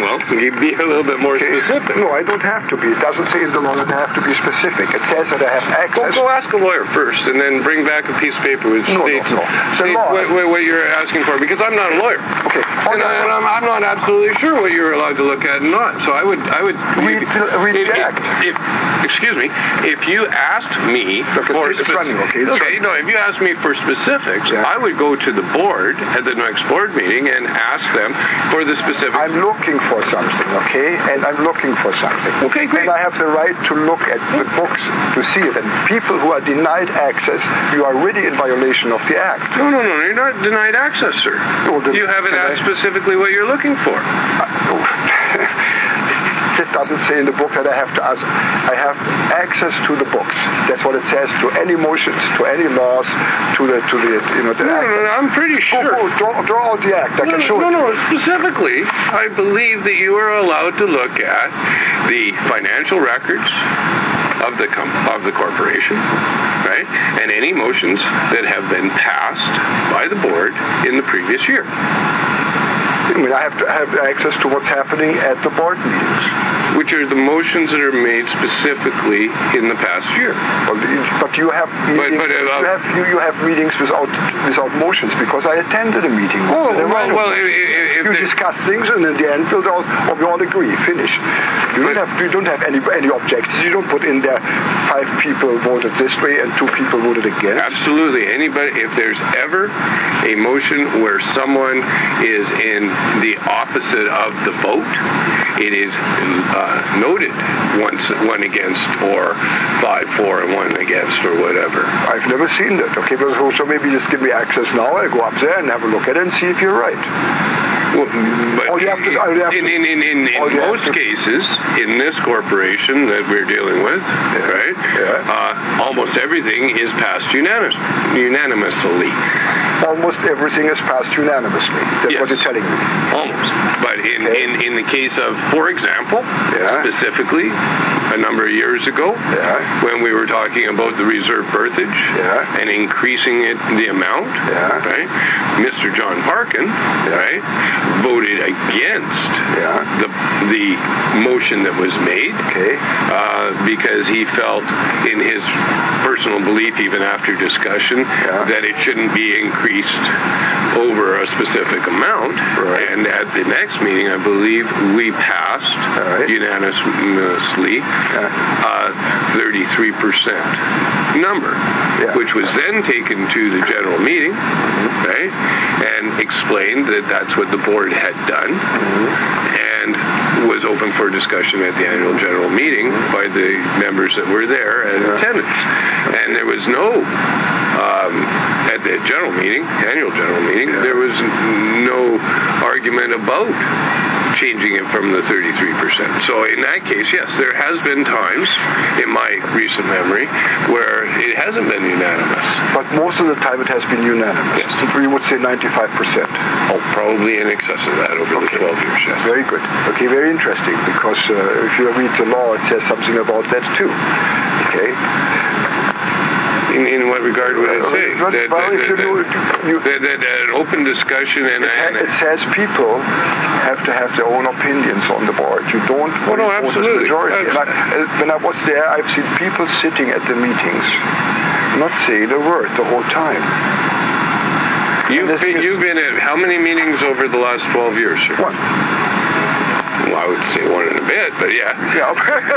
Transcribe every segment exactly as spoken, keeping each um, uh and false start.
Well, you be a little bit more Okay. specific. No, I don't have to be. It doesn't say in the law that I have to be specific. It says that I have access. Well, go ask a lawyer first, and then bring back a piece of paper which No, no, states, no. The states law- what, what, what you're asking for, because I'm not a lawyer. Okay. And, I, and I'm, I'm not absolutely sure what you're allowed to look at and not. So I would, I would Read the- read the if- act. if- excuse me. If you asked me Look, for it's running, okay, it's okay, running. no. If you asked me for specifics, Yeah. I would go to the board at the next board meeting and ask them for the specifics. I'm looking for something, okay? And I'm looking for something. Okay, great. And I have the right to look at the books to see it. And people who are denied access, you are really in violation of the Act. No, no, no. You're not denied access, sir. Well, then- you haven't can asked I- specifically what you're looking for. It doesn't say in the book that I have to ask. I have access to the books. That's what it says to any motions, to any laws, to the to the you know the No, act. no, no, I'm pretty Go, sure. go, draw, draw out the act. I No, can show no, it. no, specifically, I believe that you are allowed to look at the financial records of the com- of the corporation, right? And any motions that have been passed by the board in the previous year. I mean, I have to have access to what's happening at the board meetings. Which are the motions that are made specifically in the past year. Well, you- but you have meetings. but, uh, you have you, you have meetings without without motions because I attended a meeting. Oh, There were well, no well, motions. if- if you there- discuss things and in the end we'll all, or we all agree. Finish. You don't have you don't have any any objections. You don't put in there five people voted this way and two people voted against. Absolutely. Anybody, if there's ever a motion where someone is in the opposite of the vote, it is uh, noted once one against or five for and one against or whatever. I've never seen that. Okay, but so maybe just give me access now. I go up there and have a look at it and see if you're right. Well, but All you have to- all you have in, to- in, in, in, all in you have most to- cases, in this corporation that we're dealing with, right, Yeah. uh, almost everything is passed unanimous, unanimously. Almost everything is passed unanimously. That's Yes. what you're telling me. Almost. But in, Okay. in, in the case of, for example, Yeah. specifically, a number of years ago, Yeah. when we were talking about the reserve berthage Yeah. and increasing it, the amount, Yeah. right, Mister John Parkin, right, voted against Yeah. the the motion that was made Okay. uh, because he felt, in his personal belief, even after discussion, Yeah. that it shouldn't be increased over a specific amount. Right. And at the next meeting, I believe we passed Right. unanimously uh, thirty-three percent number, Yeah. which was then taken to the general meeting, right, and explained that that's what the board had done, and was open for discussion at the annual general meeting by the members that were there in attendance. And there was no, um, at the general meeting, annual general meeting, there was no argument about changing it from the thirty-three percent. So in that case, yes, there has been times in my recent memory where it hasn't been unanimous. But most of the time it has been unanimous. Yes. We would say ninety-five percent. Oh, probably in excess of that over the twelve years, yes. Very good. Okay, very interesting, because uh, if you read the law, it says something about that too. Okay? In, in what regard would it say? Well, That, well, that, if you that, do- you- that, that, that an open discussion and, and It says people have to have their own opinions on the board. You don't Oh, no, vote as absolutely. majority. And I, uh, when I was there, I've seen people sitting at the meetings, not saying a word the whole time. you've this been, is- you've been at how many meetings over the last twelve years, sir? One. Well, I would say one and a bit, but yeah. Yeah.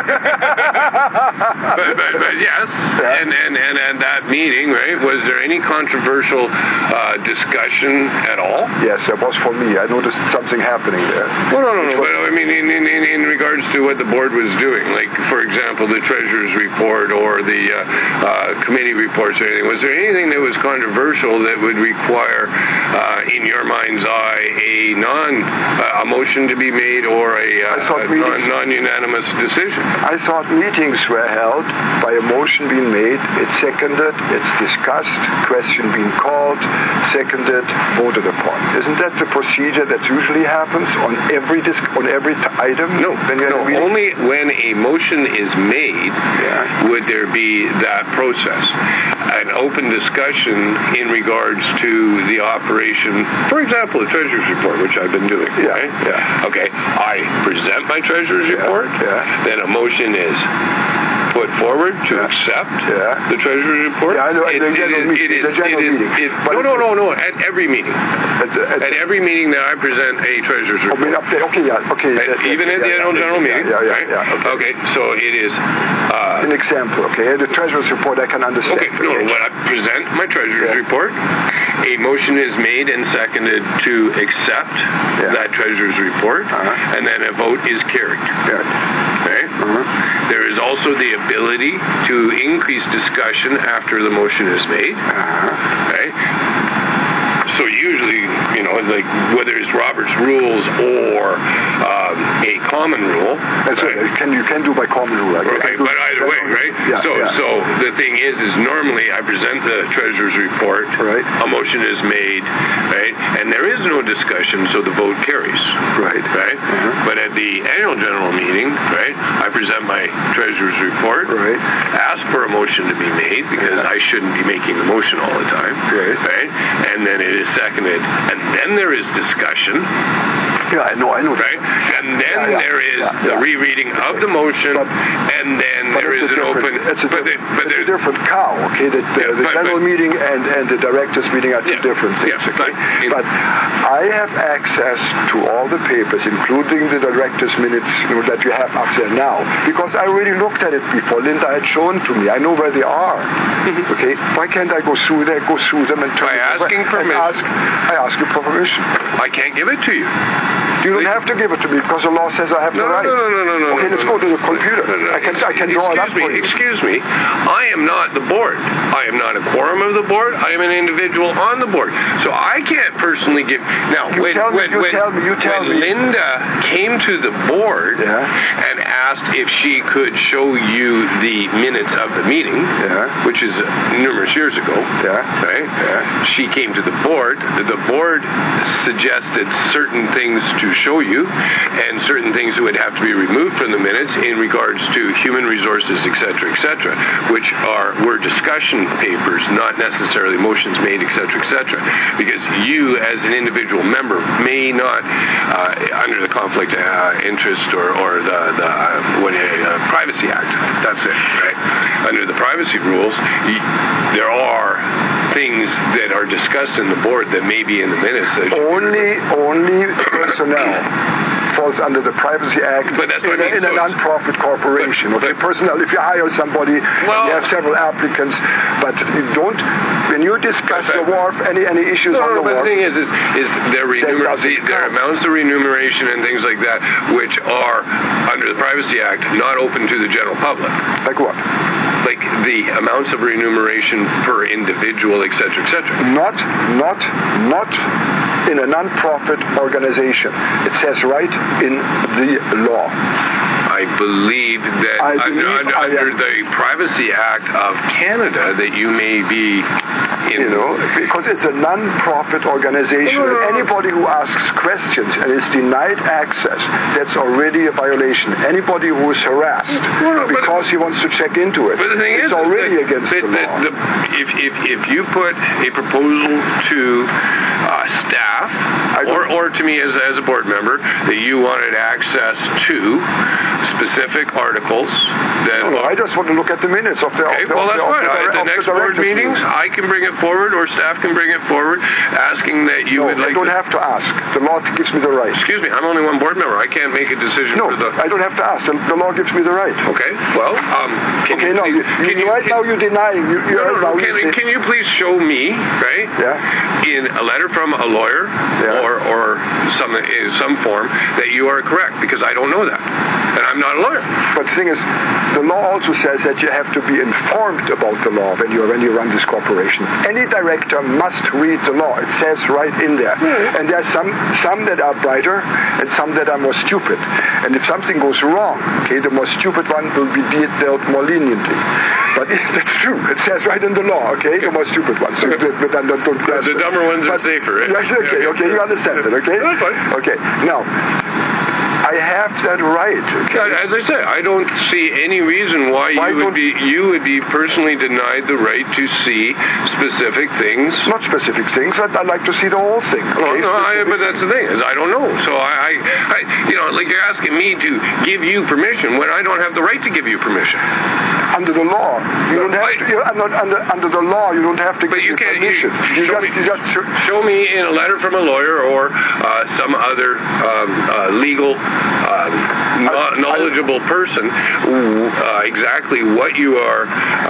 but, but, but yes, Yeah. and, and, and, and that meeting, right, was there any controversial uh, discussion at all? Yes, that was for me. I noticed something happening there. Well, no, no, no, Which but was- I mean in, in, in, in regards to what the board was doing, like, for example, the treasurer's report or the uh, uh, committee reports or anything, was there anything that was controversial that would require, uh, in your mind's eye, a non, uh, a motion to be made or a, uh, I thought a meetings- non, non-unanimous decision? I thought meetings were held by a motion being made, it's seconded, it's discussed, question being called, seconded, voted upon. Isn't that the procedure that usually happens on every dis- on every t- item? No, Then you have no. a meeting? Only when a motion is made Yeah. would there be that process. An open discussion in regards to the operation, for example, the treasurer's report, which I've been doing. Yeah, Right? yeah. Okay. I present my treasurer's Yeah, report. yeah. Then a motion is put forward to Yeah. accept Yeah. the treasurer's report. Yeah, I know, at the It's- it general is- meeting, it is- the general it is- meeting. it- But No, it's- no, no, no. At every meeting. At, the, at, At every meeting that I present a treasurer's I report. mean, up there, okay, yeah, okay. At- that- even that- at the yeah, annual yeah, general yeah, meeting, Yeah, yeah, right? yeah. Okay. Okay, so it is. Uh, An example, okay? The treasurer's report I can understand. Okay, no, when I present my treasurer's Yeah. report, a motion is made and seconded to accept that treasurer's report, Uh-huh. and then a vote is carried. Yeah. Okay? Uh-huh. There is also the ability to increase discussion after the motion is made. Uh-huh. Okay? So usually, you know, like whether it's Robert's rules or um, a common rule. That's right? right. Can you can do by common rule. I- Okay, I do- but either way, right? Yeah, so, yeah. so the thing is, is normally I present the treasurer's report. Right. A motion is made, right? And there is no discussion, so the vote carries. Right. Right. Mhm. But at the annual general meeting, right, I present my treasurer's report. Right. Ask for a motion to be made because Yeah. I shouldn't be making the motion all the time. Right. Right. And then it is seconded, and then there is discussion. Yeah, I know, I know. Right? And then Yeah, yeah, there is yeah, the yeah. rereading of the motion, But- and then But there it's is a an different- open. It's a, but diff- there, but it's a there, different cow, okay? The, the, Yeah, the but- general but- meeting and, and the director's meeting are two Yeah, different things, yeah, okay? but- But I have access to all the papers, including the director's minutes, you know, that you have up there now, because I already looked at it before. Linda had shown to me. I know where they are, okay? Why can't I go through there, go through them and turn By it over asking and permission. ask, I ask you for permission. I can't give it to you. You don't have to give it to me because the law says I have No, the no, right. no, no, no, no. Okay, no, let's no, go to the computer. no, no. I can I can draw it up Excuse for me, you. excuse me. I am not the board. I am not a quorum of the board. I am an individual on the board. So I can't personally give. Now, You when, tell me, when, you when, tell me, you tell when me. Linda came to the board Yeah. and asked if she could show you the minutes of the meeting, Yeah. which is numerous years ago, Yeah. right? Yeah. She came to the board. The board suggested certain things to show you, and certain things that would have to be removed from the minutes in regards to human resources, et cetera, et cetera, which are were discussion papers, not necessarily motions made, et cetera, et cetera. Because you, as an individual member, may not, uh, under the conflict uh, interest or, or the the uh, what uh, Privacy Act. That's it, right? Under the privacy rules, you, there are things that are discussed in the board that may be in the minutes. That Only, only personnel falls under the Privacy Act But that's in, what I a, mean. in So a it's- non-profit corporation. but- okay, but- personnel. If you hire somebody, Well- you have several applicants, but you don't. When you discuss But- the wharf, any any issues No, on no, the but the wharf, thing is, is, is their, remuner- doesn't the, their count. amounts of remuneration and things like that, which are under the Privacy Act, not open to the general public. like what? Like the amounts of remuneration per individual, et cetera, et cetera. Not, not, not in a non-profit organization. It says right in the law. I believe that I under, believe under, I under am- the Privacy Act of Canada that you may be in. You know, because it's a non-profit organization. No, no, no, And no. anybody who asks questions and is denied access, that's already a violation. Anybody who is harassed No, no, but- because he wants to check into it, But the thing it's is, already is that, against that, the that law. the, if, if, if you put a proposal to uh, staff or, or to me as, as a board member that you wanted access to specific articles that No, I just want to look at the minutes of the. Okay, of the well, of that's the, fine. of the, At the of the next board director's meetings, meeting. I can bring it forward, or staff can bring it forward, asking that you No, would like I don't to... have to ask. The law gives me the right. Excuse me, I'm only one board member. I can't make a decision No, for the... I don't have to ask. The, the law gives me the right. Okay, well, um... Can Okay, you no, please, you, can you, right can- now you're denying. You, you No, right no, now no. you Can, say- can you please show me, right, Yeah. in a letter from a lawyer Yeah. or or some in some form that you are correct? Because I don't know that, and I'm not a lawyer. But the thing is, the law also says that you have to be informed about the law when you when you run this corporation. Any director must read the law. It says right in there. And there are some some that are brighter and some that are more stupid. And if something goes wrong, okay, the more stupid one will be de- dealt more leniently. But that's true. It says right in the law, okay, the more stupid ones. So, Okay. but then don't, don't grasp The it. dumber ones are But- safer, right? Yes, okay, Yeah, okay, you understand it, okay? That's fine. Okay, now, I I have that right. Okay? As I said, I don't see any reason why, Why you would don't- be you would be personally denied the right to see specific things. Not specific things. I'd, I'd like to see the whole thing. Okay? Well, no, I, Specific- but that's the thing is I don't know. So I, I, I, you know, like you're asking me to give you permission when I don't have the right to give you permission. Under the law, you don't have I- to. You, under, under, under the law, you don't have to But give you me can't. permission. You, You show, just, me, you just show, show me in a letter from a lawyer or uh, some other um, uh, legal, um, no- knowledgeable person uh, exactly what you are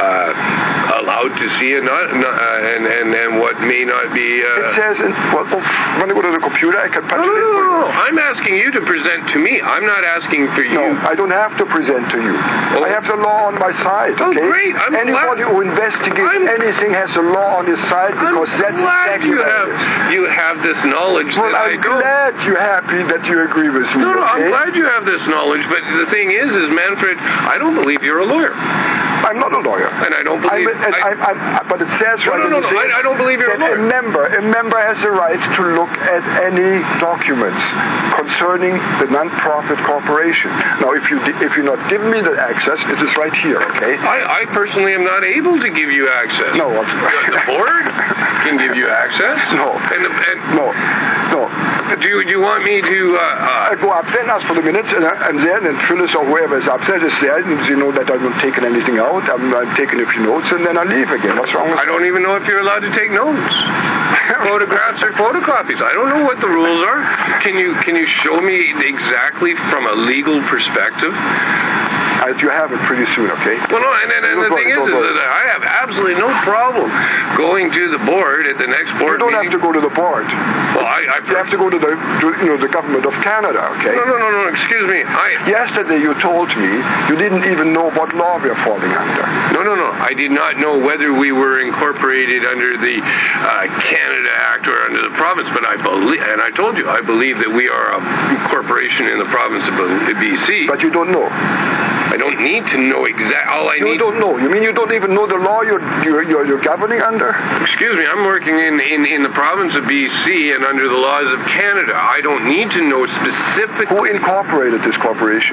uh, allowed to see and not, not uh, and, and and what may not be. Uh, It says, in, well, oh, when I go to the computer, I can punch no, no, it in no, for you. no, no. I'm asking you to present to me. I'm not asking for you. No, I don't have to present to you. Oh. I have the law on my side. Oh, Okay? great. I'm Anybody glad- who investigates I'm- anything has the law on his side because I'm that's glad exactly you what have it is. you have this knowledge Well, that I I'm don't. glad you're happy that you agree with me. No, no, okay? I'm glad you have this knowledge, but the thing is, is Manfred, I don't believe you're a lawyer, I'm not a lawyer. and I don't I'm, believe. and I, I'm, I'm, but it says no, right no, in no, the no, thing I, I don't believe you're a that lawyer. a member, a member has the right to look at any documents concerning the non-profit corporation. Now, if you if you not give me the access, it is right here. Okay. I, I personally am not able to give you access. No, what? The board can give you access. No. And, the, and No, no. do you, do you want me to? Uh, I go up there and ask for the minutes, and, uh, and then and Phyllis or whoever is up there is there, and they know that I'm not taking anything out. I'm, I'm taking a few notes, and then I leave again. What's wrong with uh, I don't even know if you're allowed to take notes. Photographs or photocopies. I don't know what the rules are. Can you can you show me exactly from a legal perspective? Uh, you have it pretty soon, okay? Well, no, and, and, and the Don't thing worry, is, don't is worry. that I have absolutely no problem going to the board at the next You board don't meeting. have to go to the board. Well, I, I You have to go to the, to, you know, the government of Canada, okay? no, no, no, no. Excuse me. I Yesterday you told me you didn't even know what law we are falling under. no, no, no. I did not know whether we were incorporated under the uh, Canada Act or under the province, but I believe, and I told you, I believe that we are a corporation in the province of B C. But you don't know. I don't need to know exact. All I You need. don't know. You mean you don't even know the law you're, you're, you're, you're governing under? Excuse me. I'm working in, in in the province of B C and under the laws of Canada. I don't need to know specifically. Who incorporated this corporation?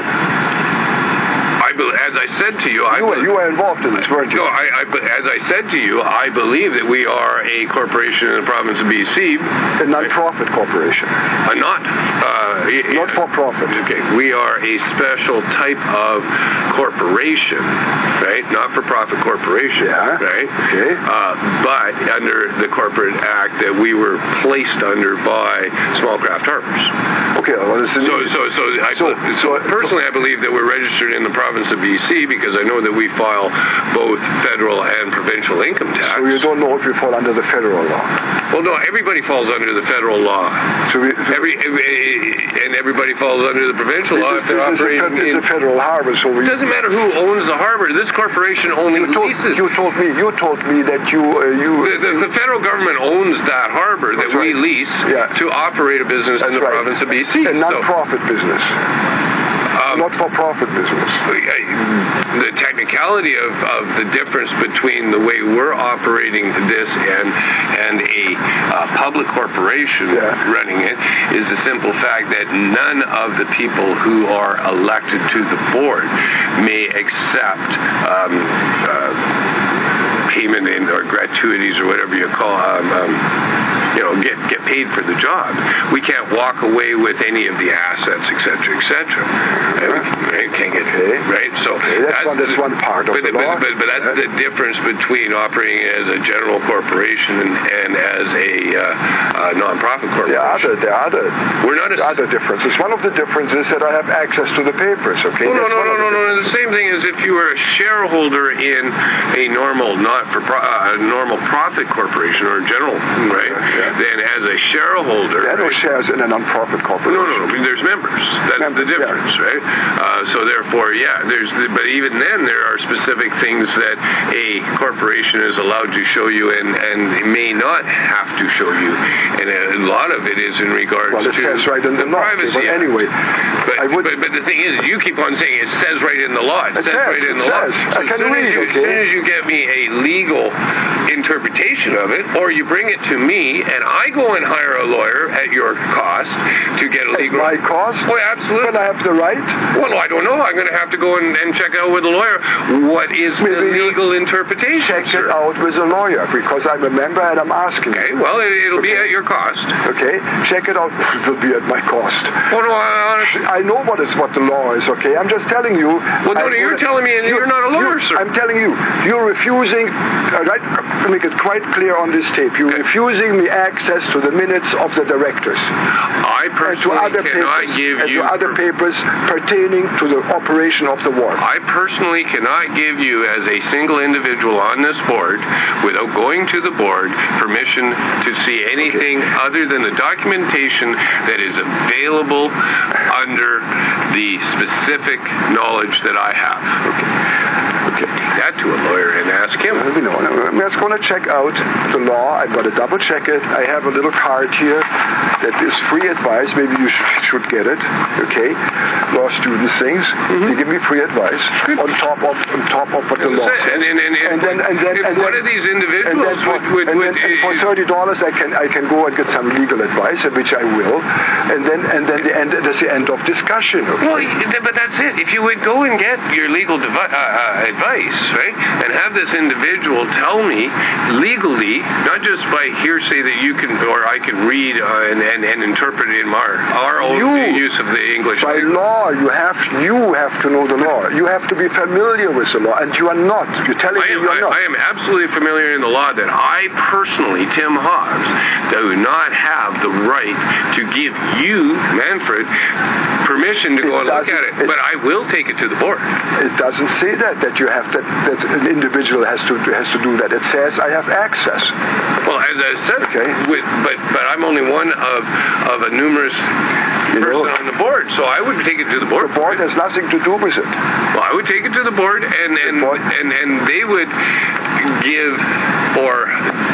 I, be- as I said to you, I You were, be- you were involved in this, weren't you? No, I, I, but as I said to you, I believe that we are a corporation in the province of B C, A non-profit corporation. a not uh, y- Not for profit. Okay, we are a special type of corporation, right? Not-for-profit corporation, Yeah. right? Okay. Uh, but under the Corporate Act that we were placed under by Small Craft Harbors. Okay, well, this is So, so, so, I, So- so, so- personally, I believe that we're registered in the province of B C because I know that we file both federal and provincial income tax. So you don't know if you fall under the federal law. Well, no, everybody falls under the federal law. So, we, so Every, and everybody falls under the provincial law this, if they're this is a, operating fe- in. it's a federal harbor, so we. It doesn't matter who owns the harbor. This corporation only You told, leases. you told me. You told me that you uh, you. The, the, the federal government owns that harbor that That's we right. lease Yeah. to operate a business in That's the right. province of B C. A So, non-profit business, um, not for profit business. the technicality of, of the difference between the way we're operating this and and a uh, public corporation Yeah. running it is the simple fact that none of the people who are elected to the board may accept um, uh, payment in or gratuities or whatever you call um, um, you know, get get paid for the job. We can't walk away with any of the assets, et cetera, et cetera. Right? Can't get Okay. right. So Okay, that's one- that's one part of but, the but, law. But, but that's Yeah. the difference between operating as a general corporation and, and as a uh, uh, non-profit There corporation. are other, there are other, We're not a there are other differences. One of the differences is that I have access to the papers. Okay. Well, no, That's no, one no, of no, the no. The same thing as if you were a shareholder in a normal, not for pro- uh, a normal profit corporation or general, right? Yeah, yeah. Then as a shareholder, There are no right? shares in a non-profit corporation. No, no, no. There's members. That's Members, the difference, right? Uh, so therefore, yeah. There's, the, but even then, there are specific things that a corporation is allowed to show you, and and may not have to show you. And a lot of it is in regards Well, it to says right in the law. privacy. But Act. anyway, But, I would. but but the thing is, you keep on saying it says right in the law. It, It says, says, right in it the law. says. So I as can soon as read, you, okay? as soon as you get me a legal interpretation of it, or you bring it to me, and I go and hire a lawyer at your cost to get a legal. At my cost? Oh, absolutely. But I have the right? Well, I don't know. I'm going to have to go and, and check out with a lawyer what is Maybe the legal interpretation. Check sir. it out with a lawyer, because I'm a member and I'm asking. Okay, well, it, it'll okay. be at your cost. Okay, check it out. It will be at my cost. Oh, no, honestly. I know what is what the law is, okay? I'm just telling you. Well, no, no, you're telling me, and you're, you're not a lawyer, sir. I'm telling you, you're refusing, uh, right, to make it quite clear on this tape, you're okay. refusing me access to the minutes of the directors. I personally and to other cannot papers, give and you... to other papers pertaining to the operation of the wharf. I personally cannot give you, as a single individual on this board, without going to the board, permission to see anything okay. other than the documentation that is available under the specific knowledge that I have. Okay. Okay. Take that to a lawyer and ask him. Well, you know, I'm just going to check out the law. I've got to double check it. I have a little card here that is free advice. Maybe you should, should get it. Okay. Law students things. Mm-hmm. They give me free advice Good. on top of on top of what the law says. And, and, and, and, and then and then and one of these individuals for, would, would, and would, then, and for thirty dollars I can I can go and get some legal advice, which I will. And then and then the end that's the end of discussion. Okay? Well, but that's it. If you would go and get your legal devi- uh, uh, advice, right, and have this individual tell me legally, not just by hearsay that you can or I can read uh, and, and, and interpret in our our own you, use of the English by language. law, you have you have to know the law. You have to be familiar with the law, and you are not. You're telling I am, me you're I, not. I am absolutely familiar in the law that I personally, Tim Hobbs, do not have the right to give you, Manfred, permission to go and look at it. it. But I will take it to the board. It doesn't say that that you have that that an individual has to has to do that. It says I have access. Well, as I said, okay. with, but but I'm only one of of a numerous you person know, on the board, so I would take it to the board. The board has nothing to do with it. Well, I would take it to the board, and and board. and, and they would give or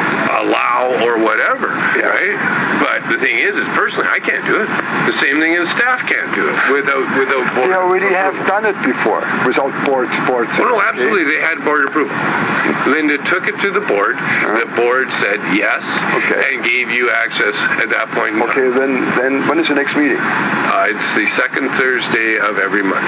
allow or whatever, yeah. right? But the thing is, is personally, I can't do it. The same thing as staff can't do it without without board. They already approval. have done it before without board board. Well, no, absolutely, okay. They had board approval. Linda took it to the board. Uh-huh. The board said yes, okay. and gave you access at that point in time. Okay, then then when is the next meeting? Uh, it's the second Thursday of every month.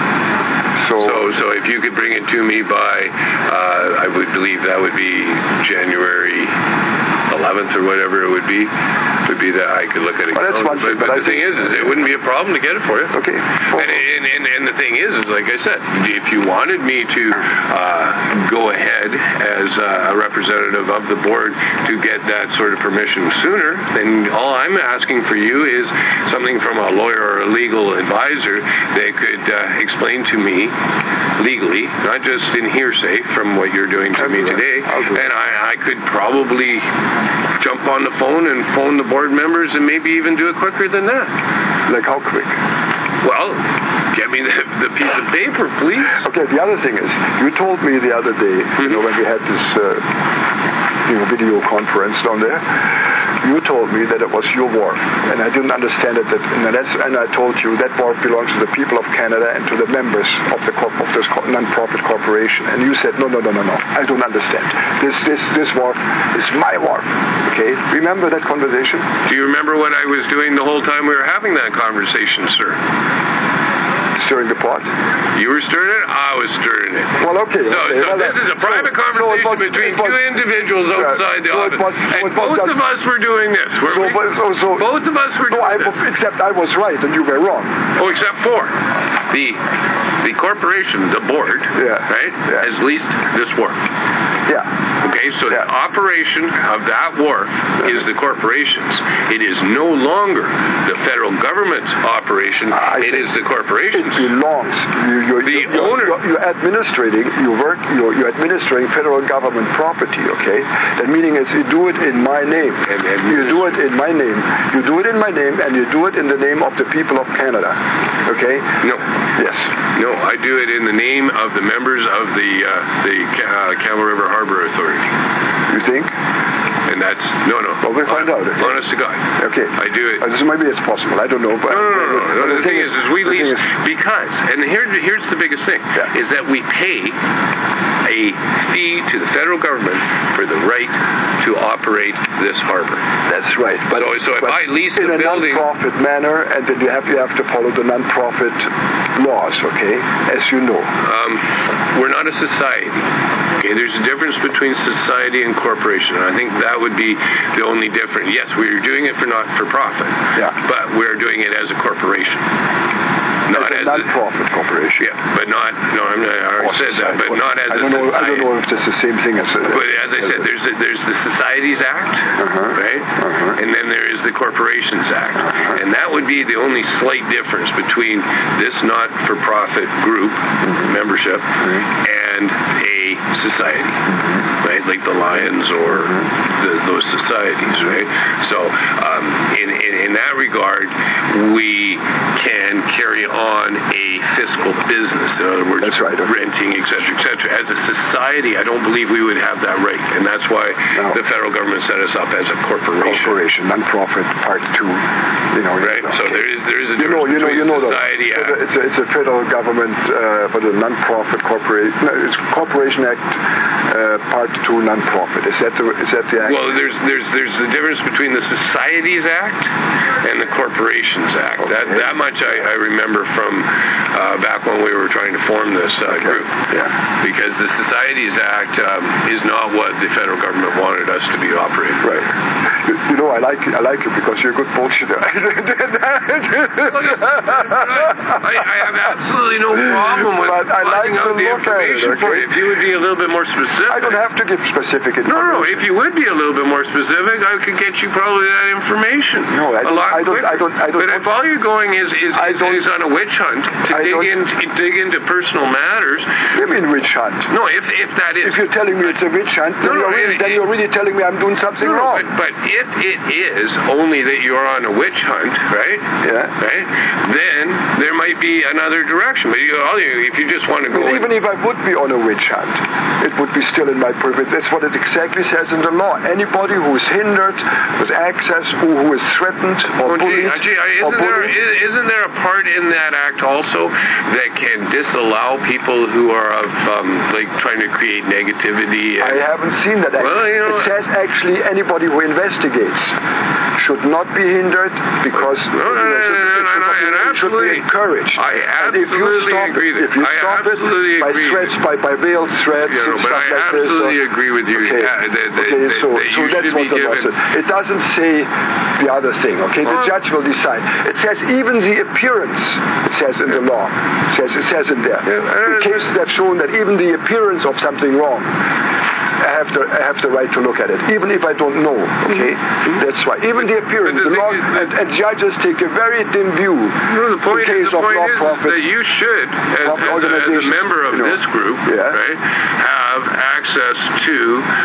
So, so, so if you could bring it to me by, uh, I would believe that would be January eleventh or whatever it would be, would be that I could look at it. Well, that's one but, thing, but, but the thing is, is it wouldn't be a problem to get it for you. Okay. Well, and, and, and, and the thing is, is like I said, if you wanted me to uh, go ahead as a representative of the board to get that sort of permission sooner, then all I'm asking for you is something from a lawyer or a legal advisor that could uh, explain to me legally, not just in hearsay from what you're doing to me today, and I, I could probably jump on the phone and phone the board members and maybe even do it quicker than that. Like how quick? Well, get me the, the piece of paper, please. Okay, the other thing is, you told me the other day, mm-hmm. you know, when we had this uh, you know, video conference down there, you told me that it was your wharf, and I didn't understand it. That, and, that's, and I told you that wharf belongs to the people of Canada and to the members of the corp, of this non-profit corporation. And you said, no, no, no, no, no, I don't understand. This, this, this wharf is my wharf. Okay, remember that conversation? Do you remember what I was doing the whole time we were having that conversation, sir? Stirring the pot? You were stirring it, I was stirring it. Well, okay. So, okay. so well, this is a private so, conversation so was, between was, two individuals outside yeah, the so office. Was, and so both just, of us were doing this, were so, we? So, so, both of us were no, doing I, this. Except I was right and you were wrong. Oh, except for the the corporation, the board, yeah. right, yeah. has leased this wharf. Yeah. Okay, so yeah. the operation of that wharf yeah. is the corporation's. It is no longer the federal government's operation. Uh, it is the corporation's. It belongs. You, you're, the you're, owner. You're, you're administrating. You work. You're, you're administering federal government property. Okay. That meaning is you do it in my name. And, and you do it in my name. You do it in my name, and you do it in the name of the people of Canada. Okay. No. Yes. No, I do it in the name of the members of the uh, the uh, Campbell River Harbor Authority. You think? And that's, no, no. Well, we'll find out. Okay. Honest to God. Okay. I do it. Uh, this maybe it's possible. I don't know. But no, no, no, no. no. The, the thing is, is we lease, is, because, and here, here's the biggest thing, yeah. is that we pay a fee to the federal government for the right to operate this harbor. That's right. But, so, so if but I lease in the a building, non-profit manner, and then you have you have to follow the non-profit laws, okay, as you know. Um, we're not a society. Okay, there's a difference between society and corporation, and I think that would be the only difference. Yes, we're doing it for not for profit, yeah. but we're doing it as a corporation. Not as a as non-profit a, corporation. Yeah, but not, no, I already said that, but not as I don't a know, society. I don't know if that's the same thing as a... But as I said, there's a, there's the Societies Act, uh-huh. right? Uh-huh. And then there is the Corporations Act. Uh-huh. And that would be the only slight difference between this not-for-profit group mm-hmm. membership mm-hmm. and a society, mm-hmm. right? Like the Lions or mm-hmm. the, those societies, right? So um, in, in, in that regard, we can carry on a fiscal business. In other words, that's right, okay. renting, et cetera, et cetera. As a society, I don't believe we would have that right, and that's why no. the federal government set us up as a corporation. Corporation, non-profit, part two. You know, right. Okay. So there is there is a you know, difference you know, between you know society the, act. It's a, it's a federal government, uh, but a non-profit corporation. No, it's Corporation Act, uh, part two, non-profit. Is that the is that the act? Well, there's there's there's the difference between the Societies Act and the Corporations Act. Okay. That that much I, I remember from uh, back when we were trying to form this uh, okay. group. Yeah. Because the Societies Act um, is not what the federal government wanted us to be operating. Right. You, you know, I like I like you because you're a good bullshitter. I, I have absolutely no problem with but I like finding out to the look information at it, okay? for you. If you would be a little bit more specific. I don't have to give specific information. No, no. If you would be a little bit more specific, I could get you probably that information. No, I don't. A lot I don't, quicker. I don't. I don't. But if all you're going is is, is, is on a witch hunt to I dig don't, in, dig into personal matters. You mean witch hunt? No, if if that is. If you're telling me it's a witch hunt, then, no, no, you're, really, it, then you're really telling me I'm doing something no, wrong. But, but if it is only that you're on a witch hunt, right? Yeah. Right. Then there might be another direction. But you, all you, if you just want to go. Even if I would be on a witch hunt, it would be still in my purview. That's what it exactly says in the law. Anybody who is hindered with access, who, who is threatened or oh, bullied, gee, gee, isn't, or there, bullied. isn't there a part in that act also that can disallow people who are of um, like trying to create negativity? And, I haven't seen that. Well, you know, it says actually anybody who investigates should not be hindered because no, no, no, no, no, no, and it should be encouraged. I absolutely and if you stop agree. it, if you I stop it by agree. threats, by by veiled threats yeah, and but stuff I like this. absolutely So, agree with you. Okay, Yeah, that, that, okay that, so, that so you that's should what be the given. law says. It doesn't say the other thing. Okay, the well, judge will decide. It says even the appearance. It says in the law. It says it says in there. Yeah, in cases have shown that even the appearance of something wrong, I have the I have the right to look at it, even if I don't know. Okay, mm-hmm. That's why. Even the appearance, the the law, is, and, and judges take a very dim view. No, the point, in case the of point law is, profit, is that you should, as, as, a, as a member of you know, this group, yeah. right, have access to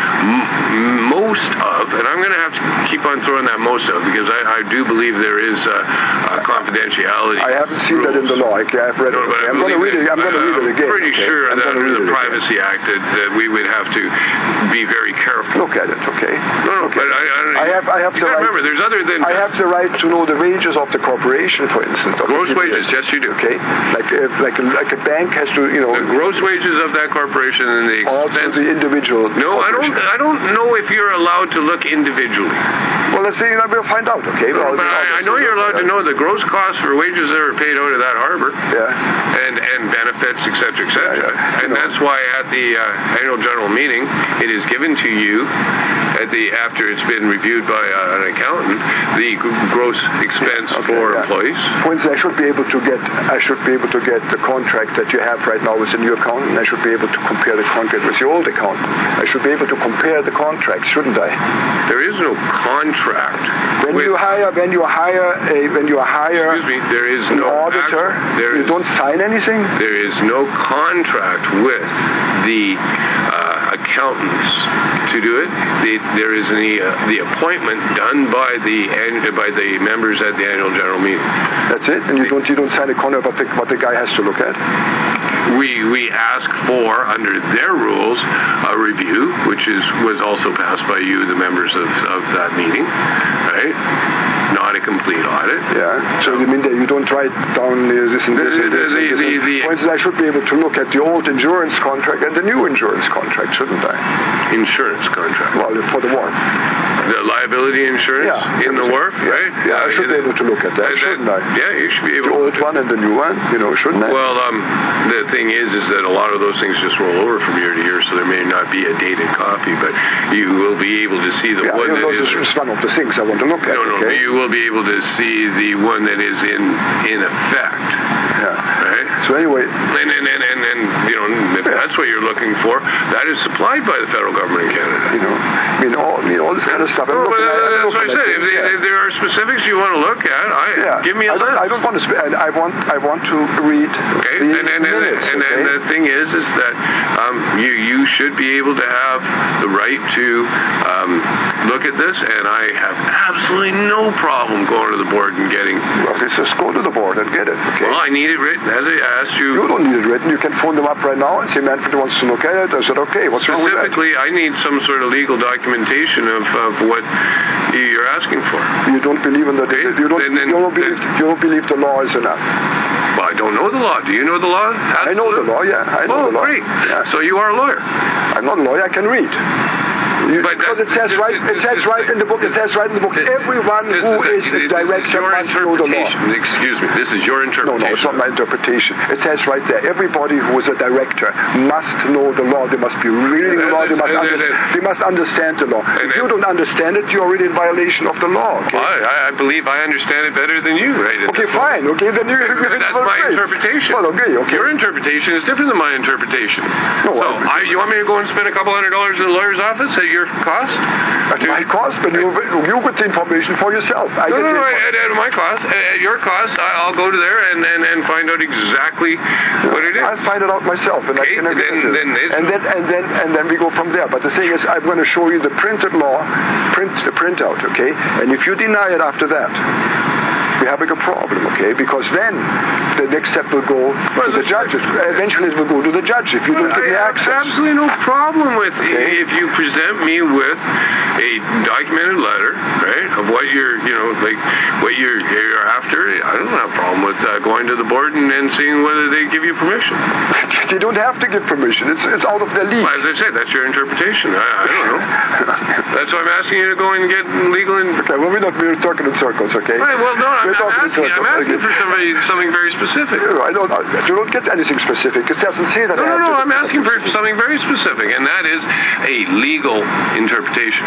m- most of, and I'm going to have to keep on throwing that most of because I, I do believe there is a, a confidentiality. I haven't seen rules. that in the law. Okay, I've read no, it. Okay. I'm going to read it. I'm going to read it again. I'm pretty okay. sure I'm that under the it Privacy again. Act that, that we would have to be very careful. Look at it, okay? No, no, okay. but I, I, I have, I have you the right. Remember, there's other than. I have the right to know the wages of the corporation, for instance. Gross wages, yes, you do. Okay, like uh, like a, like a bank has to, you know. The gross wages of that corporation and the expense. Also the individual. No, I don't. I don't know if you're allowed to look individually. Well, let's see. We'll find out. Okay. No, well, but I, I know you're allowed to know the gross cost for wages that are paid out of that harbor. Yeah. And and benefits, et cetera, et cetera. Yeah, yeah. And know. That's why at the uh, annual general meeting, it is given to you at the after it's been reviewed by uh, an accountant the g- gross expense okay, for yeah. employees. For instance, I should be able to get I should be able to get the contract that you have right now with the new accountant. I should be able to compare the contract with your old accountant. I should be able to compare the contracts, shouldn't I? There is no contract. When with, you hire, when you hire a, when you hire excuse me, there is an no auditor, act, there you is, don't sign anything. There is no contract with the uh, accountants to do it. The, there is the uh, the appointment done by the by the members at the annual general meeting. That's it, and you don't you don't sign a contract what the what the guy has to look at. we we ask for, under their rules, a review, which is was also passed by you, the members of, of that meeting, right? Not a complete audit. Yeah. So you mean that you don't write down uh, this and this and this? The, and this the, and the, For instance, I should be able to look at the old insurance contract and the new insurance contract, shouldn't I? Insurance contract. Well, for the wharf. The liability insurance yeah, in the wharf, yeah, right? Yeah, I should be able to look at that, that, shouldn't I? Yeah, you should be able the to. The old one and the new one, you know, shouldn't I? Well, um, the thing is, is that a lot of those things just roll over from year to year, so there may not be a dated copy, but you will be able to see the yeah, one you know, that is. This is one of the things I want to look at. No, no, okay? you will be able to see the one that is in in effect. Yeah. Right. So anyway, and and and and, and you know, if yeah. that's what you're looking for, that is supplied by the federal government in Canada. You know, I mean, all, I mean, all this kind of stuff. No, I'm but looking, uh, I'm that's what I said. If, yeah. if there are specifics you want to look at, I yeah. give me a I don't, list. I don't want to. Sp- I want. I want to read. Okay. The and and, minutes, and, okay? and the thing is, is that um, you you should be able to have the right to um, look at this, and I have absolutely no problem going to the board and getting. Well, just go to the board and get it. Okay. Well, I need it written, as I asked you. You don't need it written. You can phone them up right now and say, Manfred wants to look at it. I said, okay, what's wrong with that? Specifically, I need some sort of legal documentation of, of what you're asking for. You don't believe in the Okay. you don't Then- then- you don't believe then- you don't believe the law is enough. Well, I don't know the law. Do you know the law? I know the law. Yeah, I know oh, the law. great. Yeah. So you are a lawyer. I'm not a lawyer. I can read. You, But because it says this- right, this- it says this- right in the book. It says right in the book. this- Everyone this who is is a- a this is director your must know the law. interpretation. Excuse me. This is your No, interpretation. no, it's not my interpretation. It says right there. Everybody who is a director must know the law. They must be reading the law. They must, And- and- under- and- they must understand the law. and- If you don't understand it, you're already in violation of the law. Okay, Well, I, I believe I understand it better than you, right? okay fine. Okay, then you. That's my great. interpretation. Well, okay, okay. Your interpretation is different than my interpretation. No, so, I- I, you want me to go and spend a couple hundred dollars in the lawyer's office at your cost? At my cost, but you, you get the information for yourself. I No, get no, the no. info- At, at my cost, at, at your cost, I- I'll go to there and, and, and find out exactly what it is. I'll find it out myself, and Okay, I can agree then- with you. then it- and then and then and then we go from there. But the thing is, I'm going to show you the printed law, print the printout, okay? And if you deny it after that, we're having a problem, okay? Because then the next step will go Well, to the that's judge. right. Eventually, it will go to the judge if you don't give me I have access. absolutely no problem with Okay. if you present me with a documented letter, right, of what you're, you know, like what you're, you're after. I don't have a problem with uh, going to the board and, and seeing whether they give you permission. They don't have to give permission. It's it's out of their league. Well, as I said, that's your interpretation. I, I don't know. That's why I'm asking you to go and get legal. In- Okay, well, we're not we're talking in circles, okay? Right, well, no, I'm, We're I'm talking in asking. I'm circles, asking okay? for somebody something very specific. I don't. You don't get anything specific. It doesn't say that. No, I no, have no. to I'm asking for something very specific, and that is a legal interpretation.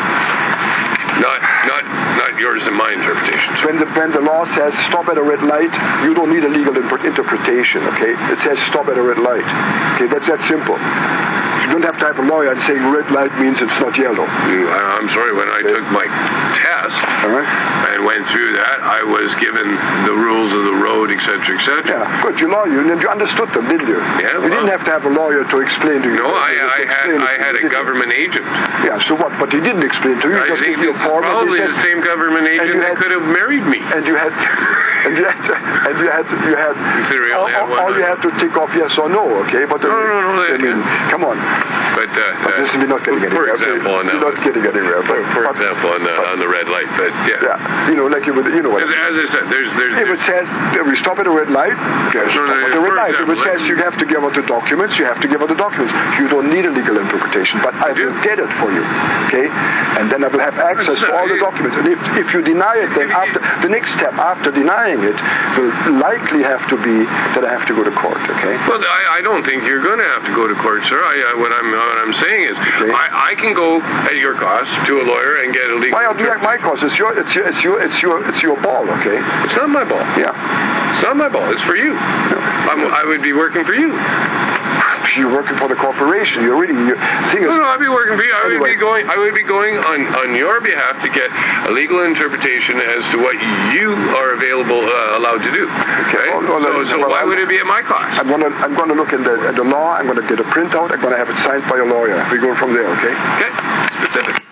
Not, not, not yours and my interpretation. When the, when the law says stop at a red light, you don't need a legal imp- interpretation, okay? It says stop at a red light. Okay, that's that simple. You don't have to have a lawyer and saying red light means it's not yellow. You, I, I'm sorry, when I took my test Alright? and went through that, I was given the rules of the road, et cetera, et cetera. Yeah, good. You law you and you understood them, didn't you? Yeah, You well- didn't have to have a lawyer to explain to you. No, I, to I had explain it I to had you, a did you? government agent. Yeah, so what? But he didn't explain to you. He I just think gave you this a is form and probably he the said, same government agent you that had- could have married me. and you had and you had and you had you had Considering I all, only had all, one all you husband. had to tick off yes or no, okay? But I No, mean, no, no, I mean, come on. But, uh, But this is we're not getting for anywhere. example, on You're that not one. getting anywhere. For, But, for but, example, on the on the red light, but yeah. yeah, you know, like you would, you know what? As, as I said, there's there's. If it says if we stop at a red light, okay, stop no, at a for red light. If example, it says you have to give out the documents, you have to give out the documents. You don't need a legal interpretation, but I do. will get it for you, okay? And then I will have access to all the documents. And if if you deny it, then after the next step after denying it will likely have to be that I have to go to court, okay? Well, I, I don't think you're going to have to go to court, sir. I, I, what I'm what I'm saying is, Okay. I, I can go at your cost to a lawyer and get a legal. Why I'll do that at my cost? It's your, it's your, it's your, it's your, it's your ball, okay? It's not my ball. Yeah. It's not my ball. It's for you. I'm, I would be working for you. You're working for the corporation. You're really. You're, the thing is, No, no, I'd be working for you. I would Anyway. be going. I would be going on, on your behalf to get a legal interpretation as to what you are available, uh, allowed to do. Okay. well, well, so, so well, why I'm- would it be at my cost? I'm gonna, I'm gonna look in the, at the law. I'm gonna get a printout. I'm gonna have it signed by a lawyer. We go from there, okay? Okay. Specific.